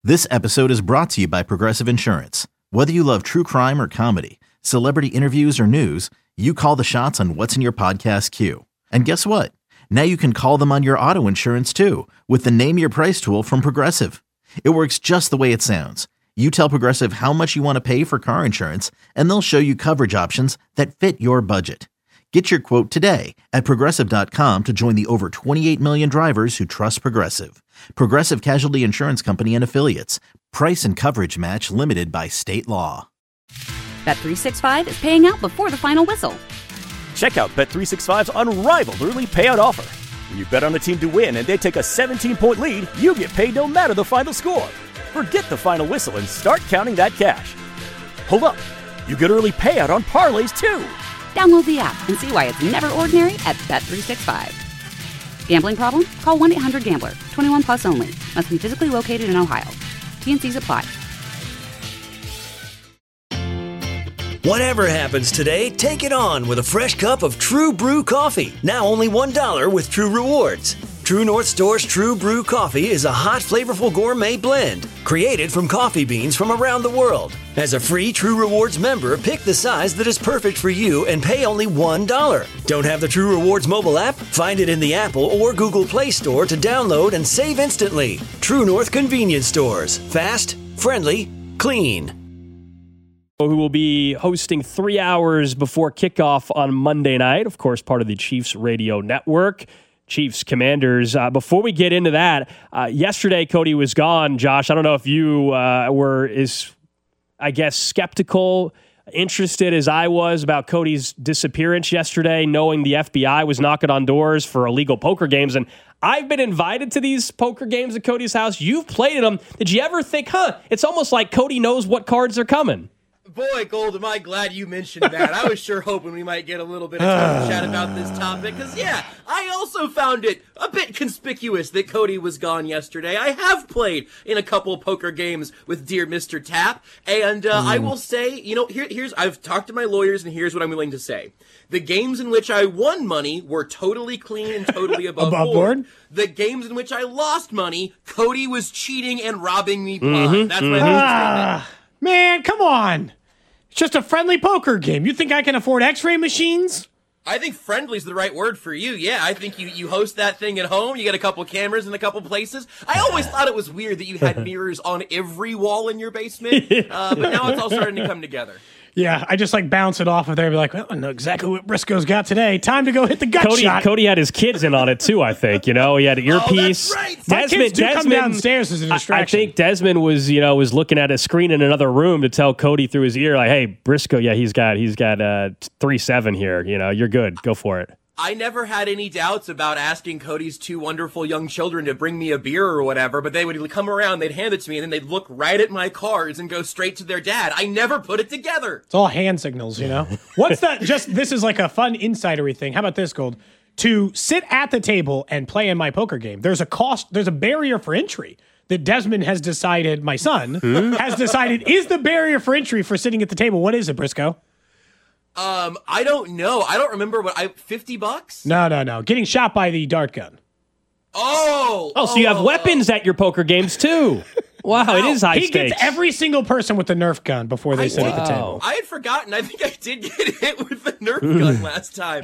This episode is brought to you by Progressive Insurance. Whether you love true crime or comedy, celebrity interviews or news, you call the shots on what's in your podcast queue. And guess what? Now you can call them on your auto insurance too with the Name Your Price tool from Progressive. It works just the way it sounds. You tell Progressive how much you want to pay for car insurance, and they'll show you coverage options that fit your budget. Get your quote today at Progressive.com to join the over 28 million drivers who trust Progressive. Progressive Casualty Insurance Company and Affiliates. Price and coverage match limited by state law. Bet365 is paying out before the final whistle. Check out Bet365's unrivaled early payout offer. When you bet on a team to win and they take a 17-point lead, you get paid no matter the final score. Forget the final whistle and start counting that cash. Hold up. You get early payout on parlays, too. Download the app and see why it's never ordinary at Bet365. Gambling problem? Call 1-800-GAMBLER. 21 plus only. Must be physically located in Ohio. T&Cs apply. Whatever happens today, take it on with a fresh cup of True Brew coffee. Now only $1 with True Rewards. True North Store's True Brew coffee is a hot, flavorful gourmet blend created from coffee beans from around the world. As a free True Rewards member, pick the size that is perfect for you and pay only $1. Don't have the True Rewards mobile app? Find it in the Apple or Google Play Store to download and save instantly. True North Convenience Stores. Fast, friendly, clean. Who will be hosting 3 hours before kickoff on Monday night, of course, part of the Chiefs radio network. Chiefs Commanders. Before we get into that, yesterday Cody was gone. Josh, I don't know if you were skeptical, interested as I was about Cody's disappearance yesterday, knowing the FBI was knocking on doors for illegal poker games. And I've been invited to these poker games at Cody's house. You've played in them. Did you ever think, it's almost like Cody knows what cards are coming? Boy, Gold, am I glad you mentioned that. I was sure hoping we might get a little bit of time to chat about this topic, because, I also found it a bit conspicuous that Cody was gone yesterday. I have played in a couple poker games with dear Mr. Tapp, and I will say, here's I've talked to my lawyers, and here's what I'm willing to say. The games in which I won money were totally clean and totally above board. The games in which I lost money, Cody was cheating and robbing me blind. That's my statement. Man, come on. It's just a friendly poker game. You think I can afford x-ray machines? I think friendly's the right word for you. Yeah, I think you host that thing at home. You get a couple cameras in a couple places. I always thought it was weird that you had mirrors on every wall in your basement, but now it's all starting to come together. Yeah, I just bounce it off of there and be like, well, I know exactly what Briscoe's got today. Time to go hit the gut shot. Cody had his kids in on it too, I think. He had an earpiece. Oh, that's right. My kids do come downstairs as a distraction. I think Desmond was looking at a screen in another room to tell Cody through his ear, like, hey, Briscoe, he's got 3-7 here. You're good. Go for it. I never had any doubts about asking Cody's two wonderful young children to bring me a beer or whatever, but they would come around, they'd hand it to me, and then they'd look right at my cards and go straight to their dad. I never put it together. It's all hand signals, What's that? This is like a fun insidery thing. How about this, Gold? To sit at the table and play in my poker game, there's a barrier for entry that Desmond has decided, my son, has decided is the barrier for entry for sitting at the table. What is it, Briscoe? I don't know. I don't remember $50? No. Getting shot by the dart gun. So you have weapons at your poker games too. Wow, it is high stakes. He gets every single person with the Nerf gun before they sit at the table. I had forgotten. I think I did get hit with the Nerf gun last time.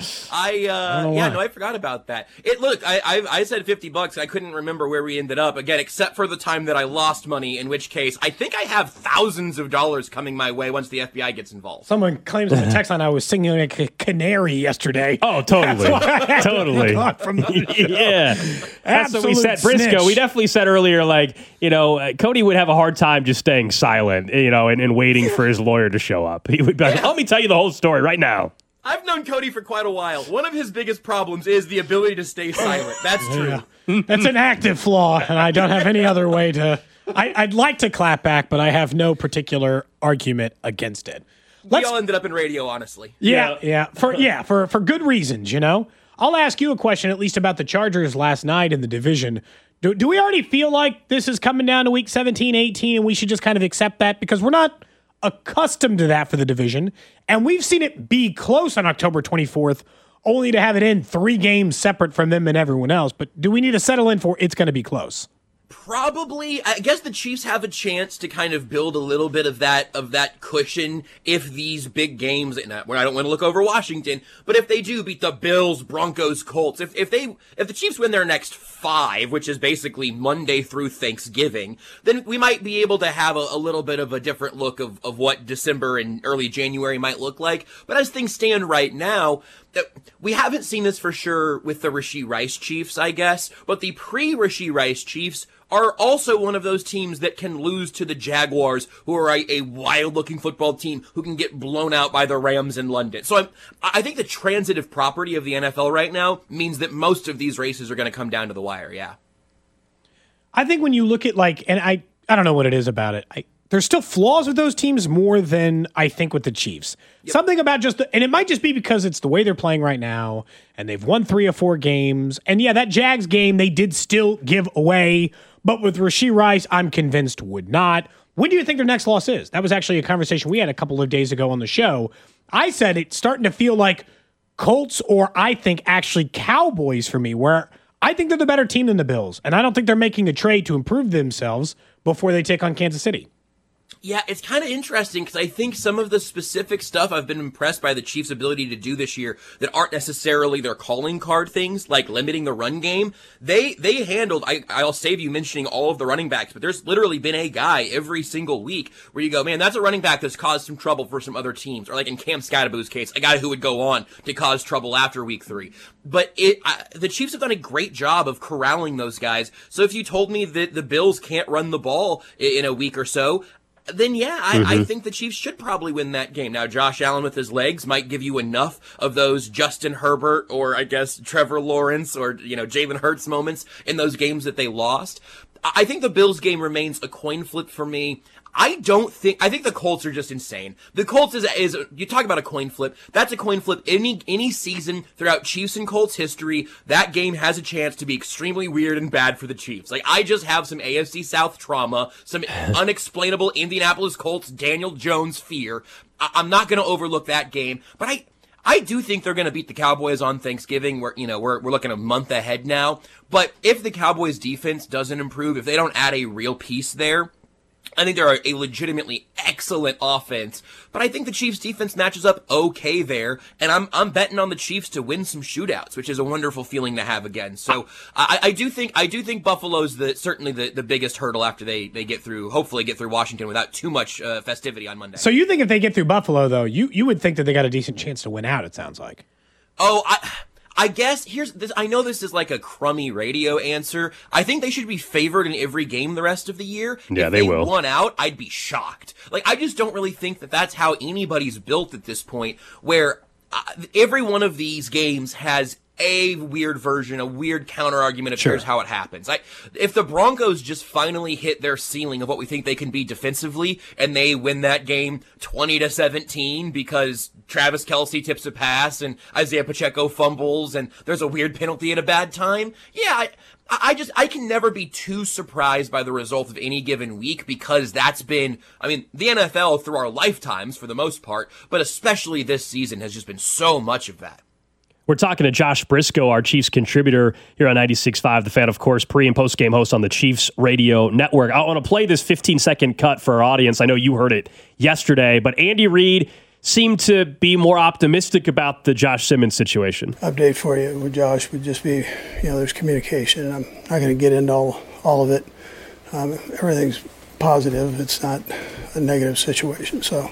I forgot about that. I said $50. I couldn't remember where we ended up again, except for the time that I lost money, in which case I think I have thousands of dollars coming my way once the FBI gets involved. Someone claims in the text line I was singing like a canary yesterday. Oh, totally. Totally. Yeah. That's what we said. Briscoe, we definitely said earlier, Cody would have a hard time just staying silent, and waiting for his lawyer to show up. He would be like, let me tell you the whole story right now. I've known Cody for quite a while. One of his biggest problems is the ability to stay silent. That's true. That's an active flaw, and I don't have any other way to... I'd like to clap back, but I have no particular argument against it. We all ended up in radio, honestly. Yeah. For good reasons, I'll ask you a question, at least about the Chargers last night in the division. Do we already feel like this is coming down to week 17, 18, and we should just kind of accept that? Because we're not accustomed to that for the division, and we've seen it be close on October 24th, only to have it end 3 games separate from them and everyone else. But do we need to settle in for it's going to be close? Probably, I guess the Chiefs have a chance to kind of build a little bit of that cushion if these big games, and I don't want to look over Washington, but if they do beat the Bills, Broncos, Colts, if the Chiefs win their next 5, which is basically Monday through Thanksgiving, then we might be able to have a little bit of a different look of what December and early January might look like. But as things stand right now, we haven't seen this for sure with the Rashee Rice Chiefs, I guess, but the pre-Rashee Rice Chiefs are also one of those teams that can lose to the Jaguars, who are a wild-looking football team who can get blown out by the Rams in London. So I think the transitive property of the NFL right now means that most of these races are going to come down to the wire, yeah. I think when you look at, and I don't know what it is about it. There's still flaws with those teams more than I think with the Chiefs. Yep. Something about and it might just be because it's the way they're playing right now, and they've won 3 or 4 games. And yeah, that Jags game, they did still give away, but with Rashee Rice, I'm convinced would not. When do you think their next loss is? That was actually a conversation we had a couple of days ago on the show. I said it's starting to feel like Colts, or I think actually Cowboys for me, where I think they're the better team than the Bills. And I don't think they're making a trade to improve themselves before they take on Kansas City. Yeah, it's kind of interesting because I think some of the specific stuff I've been impressed by the Chiefs' ability to do this year that aren't necessarily their calling card things, like limiting the run game, they handled. I'll save you mentioning all of the running backs, but there's literally been a guy every single week where you go, man, that's a running back that's caused some trouble for some other teams, or like in Cam Scadaboo's case, a guy who would go on to cause trouble after week 3. But the Chiefs have done a great job of corralling those guys. So if you told me that the Bills can't run the ball in a week or so, then yeah, I think the Chiefs should probably win that game. Now, Josh Allen with his legs might give you enough of those Justin Herbert or I guess Trevor Lawrence or, Jalen Hurts moments in those games that they lost. I think the Bills game remains a coin flip for me. I think the Colts are just insane. The Colts is you talk about a coin flip. That's a coin flip any season throughout Chiefs and Colts history. That game has a chance to be extremely weird and bad for the Chiefs. Like, I just have some AFC South trauma, some unexplainable Indianapolis Colts Daniel Jones fear. I'm not going to overlook that game, but I do think they're going to beat the Cowboys on Thanksgiving. We're looking a month ahead now. But if the Cowboys defense doesn't improve, if they don't add a real piece there, I think they're a legitimately excellent offense, but I think the Chiefs defense matches up okay there, and I'm betting on the Chiefs to win some shootouts, which is a wonderful feeling to have again. So I do think Buffalo's certainly the biggest hurdle after they hopefully get through Washington without too much festivity on Monday. So you think if they get through Buffalo, though, you would think that they got a decent chance to win out, it sounds like. Oh, I guess I know this is like a crummy radio answer. I think they should be favored in every game the rest of the year. Yeah, if they will. Won out, I'd be shocked. Like, I just don't really think that that's how anybody's built at this point, where every one of these games has a weird version, a weird counter argument of here's how it happens. If the Broncos just finally hit their ceiling of what we think they can be defensively, and they win that game 20-17 because Travis Kelce tips a pass and Isaiah Pacheco fumbles and there's a weird penalty at a bad time, yeah, I can never be too surprised by the result of any given week, because that's been, the NFL through our lifetimes for the most part, but especially this season has just been so much of that. We're talking to Josh Briscoe, our Chiefs contributor here on 96.5, The Fan, of course, pre- and post-game host on the Chiefs Radio Network. I want to play this 15-second cut for our audience. I know you heard it yesterday, but Andy Reid seemed to be more optimistic about the Josh Simmons situation. Update for you with Josh would just be, there's communication. I'm not going to get into all of it. Everything's positive. It's not a negative situation. So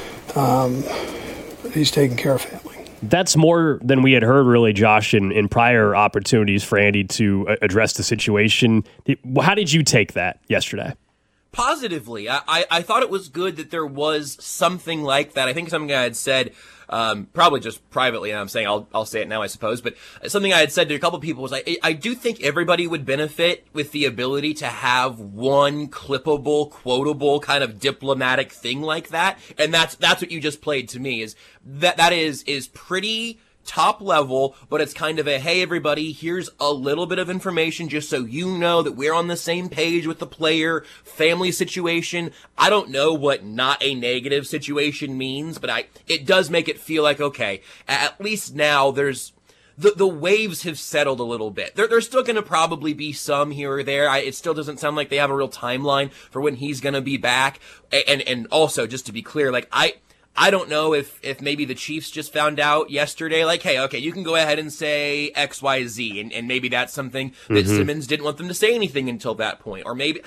he's taking care of family. That's more than we had heard, really, Josh, in prior opportunities for Andy to address the situation. How did you take that yesterday? Positively. I thought it was good that there was something like that. I think something I had said, probably just privately, and I'm saying I'll say it now, I suppose, but something I had said to a couple people was I do think everybody would benefit with the ability to have one clippable, quotable kind of diplomatic thing like that, and that's what you just played to me, is that is pretty top level, but it's kind of a, hey everybody, here's a little bit of information just so you know that we're on the same page with the player, family situation. I don't know what not a negative situation means, but it does make it feel like, okay, at least now there's the waves have settled a little bit. There's still going to probably be some here or there. It still doesn't sound like they have a real timeline for when he's going to be back. And also, just to be clear, like, I don't know if maybe the Chiefs just found out yesterday, like, hey, okay, you can go ahead and say XYZ, and maybe that's something that Simmons didn't want them to say anything until that point. Or maybe,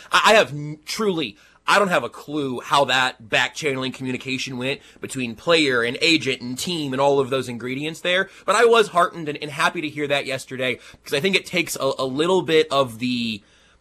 I don't have a clue how that back-channeling communication went between player and agent and team and all of those ingredients there. But I was heartened and happy to hear that yesterday, because I think it takes a little bit of the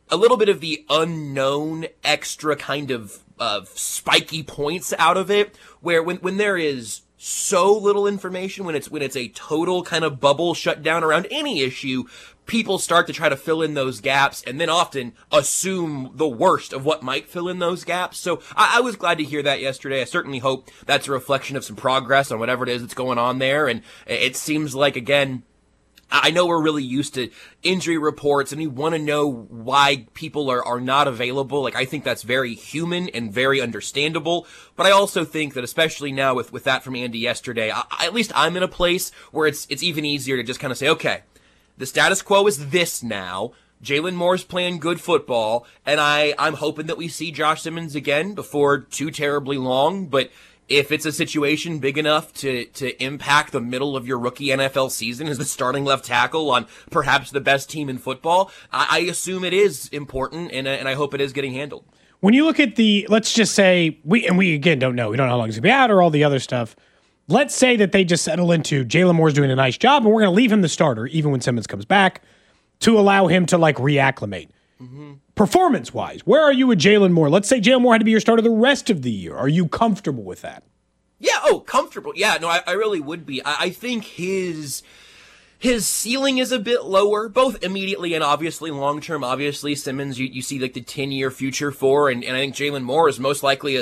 unknown extra kind of spiky points out of it, where when there is so little information, when it's a total kind of bubble shut down around any issue, people start to try to fill in those gaps and then often assume the worst of what might fill in those gaps. So I was glad to hear that yesterday. I certainly hope that's a reflection of some progress on whatever it is that's going on there. And it seems like, again, I know we're really used to injury reports and we want to know why people are not available. Like, I think that's very human and very understandable. But I also think that, especially now with that from Andy yesterday, at least I'm in a place where it's even easier to just kind of say, okay, the status quo is this now. Jalen Moore's playing good football, and I'm hoping that we see Josh Simmons again before too terribly long. But if it's a situation big enough to impact the middle of your rookie NFL season as the starting left tackle on perhaps the best team in football, I assume it is important, and I hope it is getting handled. When you look at let's just say, we again don't know. We don't know how long he's going to be out or all the other stuff. Let's say that they just settle into Jalen Moore's doing a nice job, and we're going to leave him the starter even when Simmons comes back to allow him to, like, reacclimate. Mm-hmm. Performance-wise, where are you with Jalen Moore? Let's say Jalen Moore had to be your starter the rest of the year. Are you comfortable with that? Yeah, comfortable. Yeah, no, I really would be. I think his ceiling is a bit lower, both immediately and obviously long-term. Obviously, Simmons, you see like the 10-year future for, and I think Jalen Moore is most likely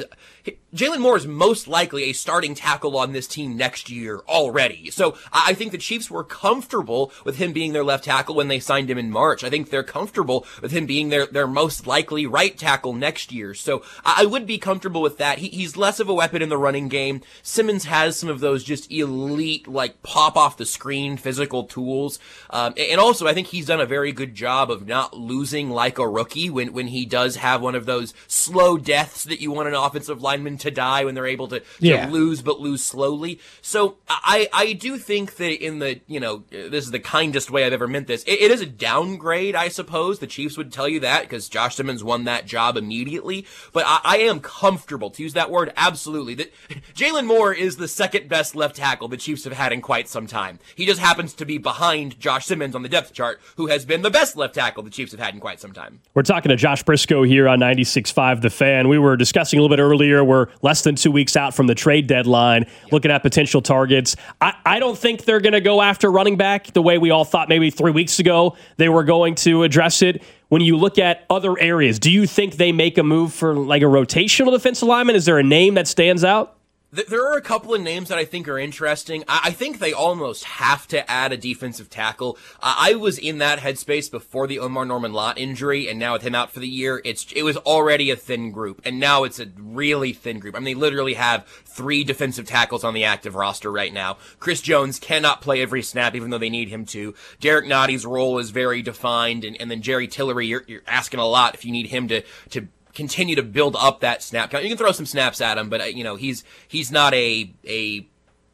a starting tackle on this team next year already. So I think the Chiefs were comfortable with him being their left tackle when they signed him in March. I think they're comfortable with him being their most likely right tackle next year. So I would be comfortable with that. He's less of a weapon in the running game. Simmons has some of those just elite, like, pop off the screen physical tools. And also, I think he's done a very good job of not losing like a rookie when he does have one of those slow deaths that you want an offensive lineman to die when they're able to lose, but lose slowly. So I do think that in the, this is the kindest way I've ever meant this. It is a downgrade, I suppose. The Chiefs would tell you that because Josh Simmons won that job immediately. But I am comfortable, to use that word, absolutely, that Jalen Moore is the second best left tackle the Chiefs have had in quite some time. He just happens to be behind Josh Simmons on the depth chart, who has been the best left tackle the Chiefs have had in quite some time. We're talking to Josh Briscoe here on 96.5 The Fan. We were discussing a little bit earlier, we're less than 2 weeks out from the trade deadline, looking at potential targets. I don't think they're going to go after running back the way we all thought maybe 3 weeks ago they were going to address it. When you look at other areas, do you think they make a move for like a rotational defensive lineman? Is there a name that stands out? There are a couple of names that I think are interesting. I think they almost have to add a defensive tackle. I was in that headspace before the Omar Norman-Lott injury, and now with him out for the year, it was already a thin group, and now it's a really thin group. I mean, they literally have 3 defensive tackles on the active roster right now. Chris Jones cannot play every snap, even though they need him to. Derek Notty's role is very defined, and then Jerry Tillery, you're asking a lot if you need him to continue to build up that snap count. You can throw some snaps at him, but he's not a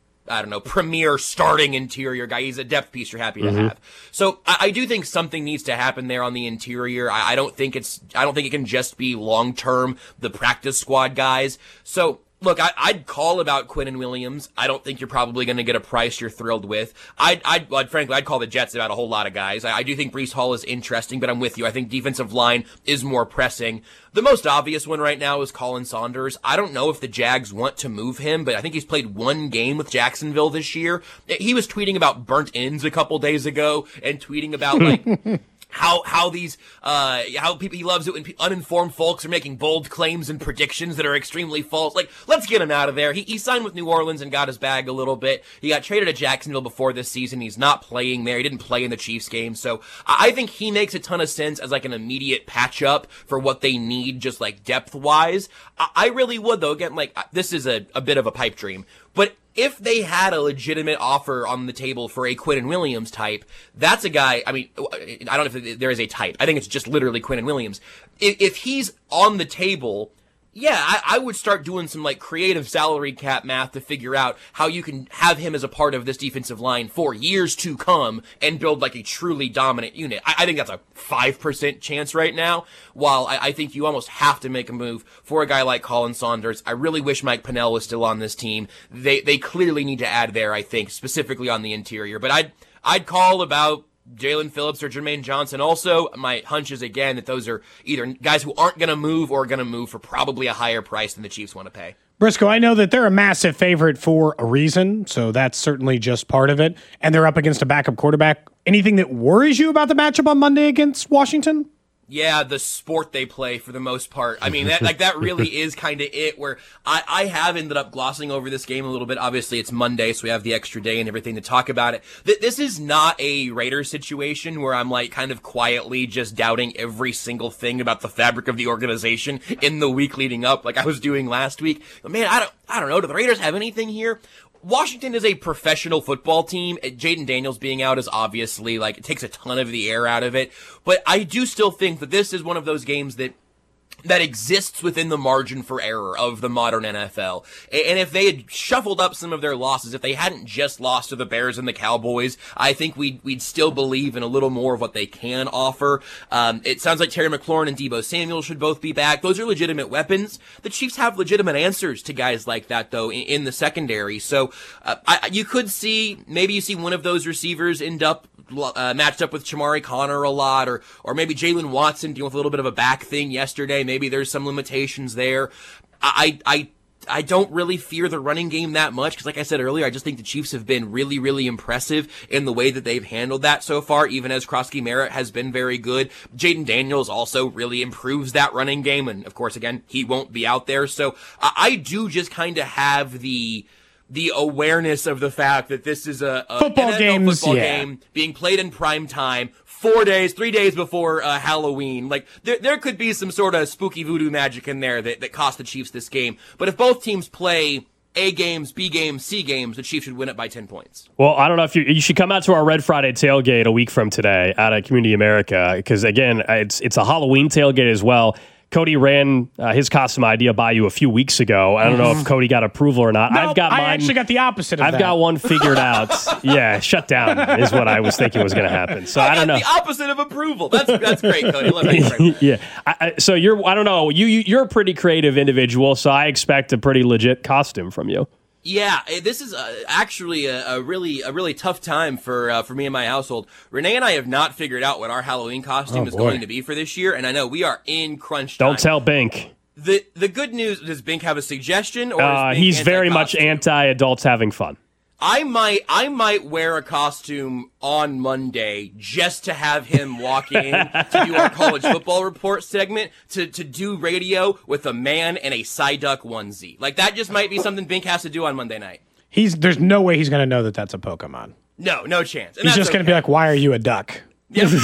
premier starting interior guy. He's a depth piece you're happy to have. So I do think something needs to happen there on the interior. I don't think it can just be long term the practice squad guys. So look, I'd call about Quinnen Williams. I don't think you're probably going to get a price you're thrilled with. Frankly, I'd call the Jets about a whole lot of guys. I do think Breece Hall is interesting, but I'm with you. I think defensive line is more pressing. The most obvious one right now is Colin Saunders. I don't know if the Jags want to move him, but I think he's played 1 game with Jacksonville this year. He was tweeting about burnt ends a couple days ago and tweeting about like how people, he loves it when uninformed folks are making bold claims and predictions that are extremely false. Like, let's get him out of there. He signed with New Orleans and got his bag a little bit. He got traded to Jacksonville before this season. He's not playing there. He didn't play in the Chiefs game. So I think he makes a ton of sense as like an immediate patch up for what they need, just like depth wise. I really would though. Again, like, this is a bit of a pipe dream. But if they had a legitimate offer on the table for a Quinnen Williams type, that's a guy, I mean, I don't know if there is a type. I think it's just literally Quinnen Williams. If he's on the table, yeah, I would start doing some like creative salary cap math to figure out how you can have him as a part of this defensive line for years to come and build like a truly dominant unit. I think that's a 5% chance right now, while I think you almost have to make a move for a guy like Colin Saunders. I really wish Mike Pennell was still on this team. They clearly need to add there, I think, specifically on the interior. But I'd call about Jalen Phillips or Jermaine Johnson. Also, my hunch is, again, that those are either guys who aren't going to move or going to move for probably a higher price than the Chiefs want to pay. Briscoe, I know that they're a massive favorite for a reason, so that's certainly just part of it. And they're up against a backup quarterback. Anything that worries you about the matchup on Monday against Washington? Yeah, the sport they play for the most part. I mean, that really is kind of it, where I have ended up glossing over this game a little bit. Obviously, it's Monday, so we have the extra day and everything to talk about it. This is not a Raiders situation where I'm like kind of quietly just doubting every single thing about the fabric of the organization in the week leading up, like I was doing last week. But man, I don't know. Do the Raiders have anything here? Washington is a professional football team. Jaden Daniels being out is obviously, like, it takes a ton of the air out of it. But I do still think that this is one of those games that exists within the margin for error of the modern NFL. And if they had shuffled up some of their losses, if they hadn't just lost to the Bears and the Cowboys, I think we'd still believe in a little more of what they can offer. It sounds like Terry McLaurin and Deebo Samuel should both be back. Those are legitimate weapons. The Chiefs have legitimate answers to guys like that, though, in the secondary. So you could see, maybe you see one of those receivers end up matched up with Chamari Connor a lot, or maybe Jalen Watson dealing with a little bit of a back thing yesterday. Maybe there's some limitations there. I don't really fear the running game that much because, like I said earlier, I just think the Chiefs have been really, really impressive in the way that they've handled that so far, even as Krosky Merritt has been very good. Jaden Daniels also really improves that running game, and of course, again, he won't be out there. So I do just kind of have the awareness of the fact that this is a football game being played in prime time 3 days before Halloween. Like, there could be some sort of spooky voodoo magic in there that cost the Chiefs this game. But if both teams play A games, B games, C games, the Chiefs should win it by 10 points. Well, I don't know if you should come out to our Red Friday tailgate a week from today out at Community America, because, again, it's a Halloween tailgate as well. Cody ran his costume idea by you a few weeks ago. I don't know if Cody got approval or not. Nope, I actually got the opposite of that. I've got one figured out. Yeah, shut down is what I was thinking was going to happen. So I don't know. The opposite of approval. That's great, Cody. Love you. Yeah. So I don't know. You're a pretty creative individual, so I expect a pretty legit costume from you. Yeah, this is actually a really tough time for me and my household. Renee and I have not figured out what our Halloween costume is going to be for this year, and I know we are in crunch time. Don't tell Bink. The good news, does Bink have a suggestion? Or he's very much anti-adults having fun. I might wear a costume on Monday just to have him walk in to do our college football report segment, to do radio with a man in a Psyduck onesie. Like, that just might be something Bink has to do on Monday night. There's no way he's going to know that that's a Pokemon. No chance. And he's just going to be like, why are you a duck? Yeah. And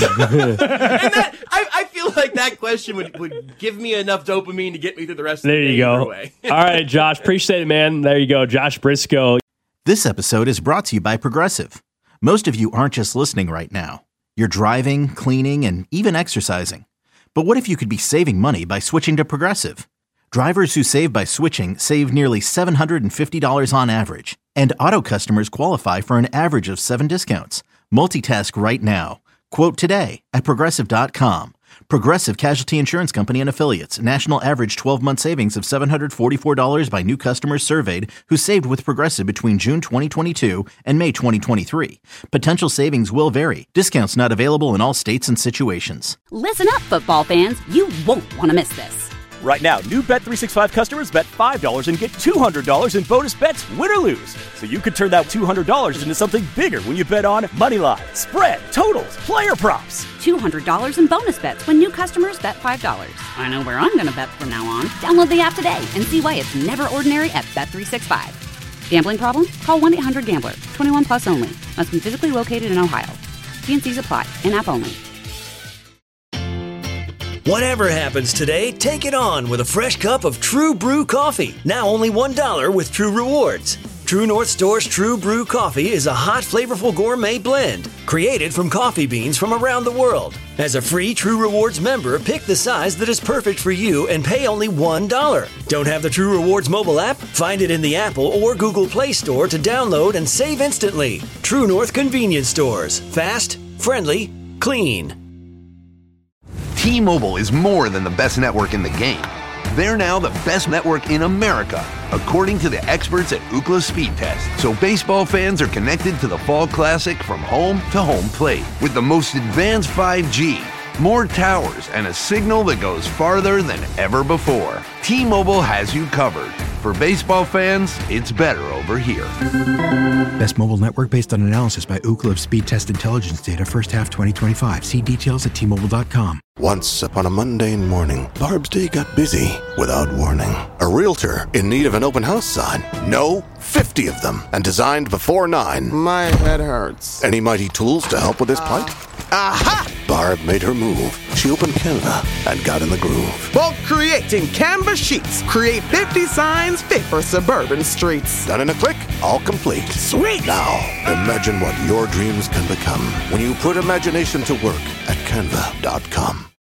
I feel like that question would give me enough dopamine to get me through the rest of the day. There you go. All right, Josh. Appreciate it, man. There you go. Josh Briscoe. This episode is brought to you by Progressive. Most of you aren't just listening right now. You're driving, cleaning, and even exercising. But what if you could be saving money by switching to Progressive? Drivers who save by switching save nearly $750 on average. And auto customers qualify for an average of 7 discounts. Multitask right now. Quote today at Progressive.com. Progressive Casualty Insurance Company and Affiliates. National average 12-month savings of $744 by new customers surveyed who saved with Progressive between June 2022 and May 2023. Potential savings will vary. Discounts not available in all states and situations. Listen up, football fans. You won't want to miss this. Right now, new Bet365 customers bet $5 and get $200 in bonus bets, win or lose. So you could turn that $200 into something bigger when you bet on moneyline, spread, totals, player props. $200 in bonus bets when new customers bet $5. I know where I'm going to bet from now on. Download the app today and see why it's never ordinary at Bet365. Gambling problem? Call 1-800-GAMBLER. 21 plus only. Must be physically located in Ohio. T&Cs apply. In-app only. Whatever happens today, take it on with a fresh cup of True Brew coffee. Now only $1 with True Rewards. True North Store's True Brew Coffee is a hot, flavorful gourmet blend created from coffee beans from around the world. As a free True Rewards member, pick the size that is perfect for you and pay only $1. Don't have the True Rewards mobile app? Find it in the Apple or Google Play Store to download and save instantly. True North Convenience Stores. Fast, friendly, clean. T-Mobile is more than the best network in the game. They're now the best network in America, according to the experts at Ookla Speed Test. So baseball fans are connected to the Fall Classic from home to home plate with the most advanced 5G, more towers, and a signal that goes farther than ever before. T-Mobile has you covered. For baseball fans, it's better over here. Best mobile network based on analysis by Ookla of Speed Test Intelligence data first half 2025. See details at T-Mobile.com. Once upon a mundane morning, Barb's day got busy without warning. A realtor in need of an open house sign. No, 50 of them, and designed before 9. My head hurts. Any mighty tools to help with this plight? Aha! Barb made her move. She opened Canva and got in the groove. Bulk creating Canva sheets. Create 50 signs fit for suburban streets. Done in a click, all complete. Sweet! Now, imagine what your dreams can become when you put imagination to work at Canva.com.